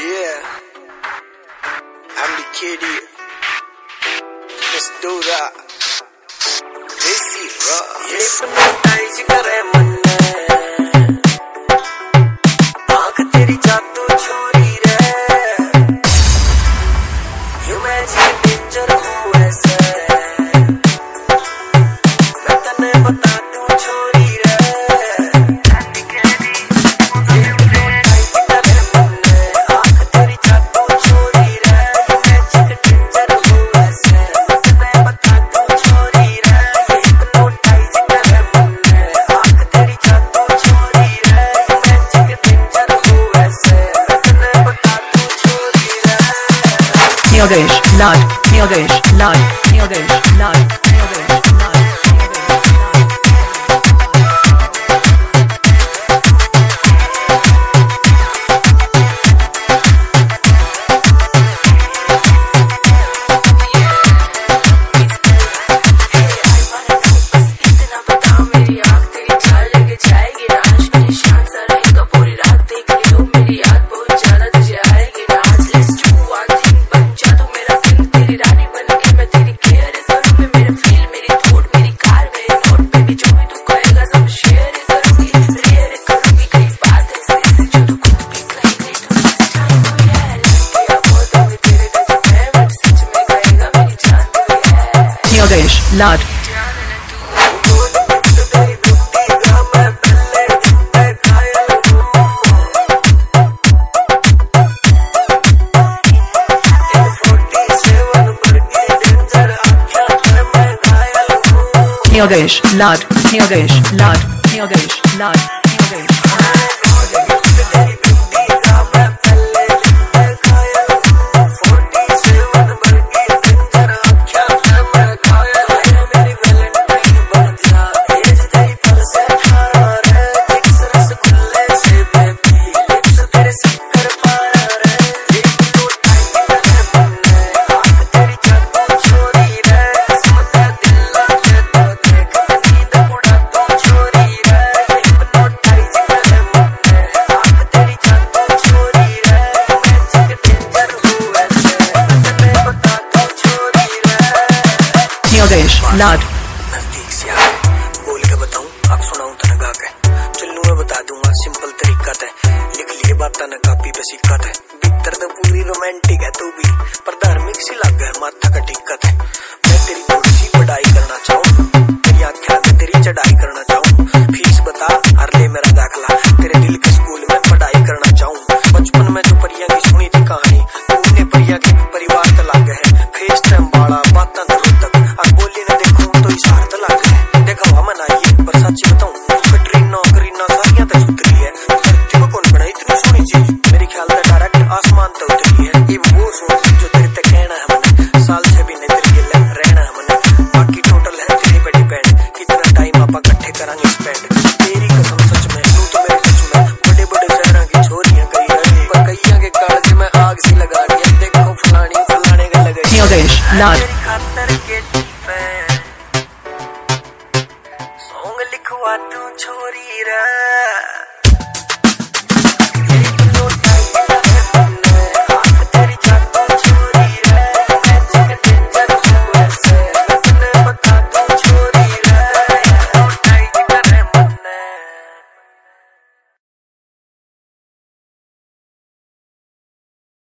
Yeah, I'm the kid here. Let's do that. Desi rock. Hypnotize करे मन ने, आँख तेरी जादू छोरी रे, यूं मैं जी डेंजर हूँ ऐसे, मैं तने बता दूँ छोरी रे, Yogesh Lad, Yogesh Lad, Yogesh Lad, Yogesh Lad. Yogesh Lad. Yogesh Lad, Yogesh Lad, Yogesh Lad, Yogesh Lad. Yogesh Lad. नजदीक से आ बोल के बताऊं, अब सुनाऊं तना गा के, चलूं मैं बता दूंगा सिंपल तरीका है, लिख लिए बातें न कापी पे सिक्का है, भीतर तो पूरी रोमांटिक है तू भी, पर धार्मिक सी लग है माथा का टिक्का है, मैं तेरी थोड़ी सी पढ़ाई करना चाहूँ, तेरी आँखें में तेरी चढ़ाई करना चाहूँ, फीस बता हर ले मेरा दाखला, तेरे दिल के स्कूल में पढ़ाई करना चाहूँ, बचपन में जो परिया की सुनी थी कहानी, तूने परिया के परिवार तला गए, फेस टाइम बाड़ा बातें तक बोली ने देखूं तो इशार तो लग है, देखा हुआ मनाइए पर सच बताऊं, कटरीना करीना सारियां तो सुतरी है, धरती को कौन बनाई इतनी सोनी चीज, मेरे ख्याल से डायरेक्ट आसमान तो उतरी है, ये वो सोच जो तेरे तक कहना है मने, साल से भी नहीं तेरे गिल रहना है मने, बाकी टोटल है तेरे पे डिपेंड, कितना टाइम आप इकट्ठे करांगे स्पेंड, तेरी कसम सच में तू तो मेरे टच में, बड़े बड़े शहरों की छोरियां करी रही, पर कईयां के कागज में आग सी लगा रही है, देखो फलाने के लगे। Yogesh Lad.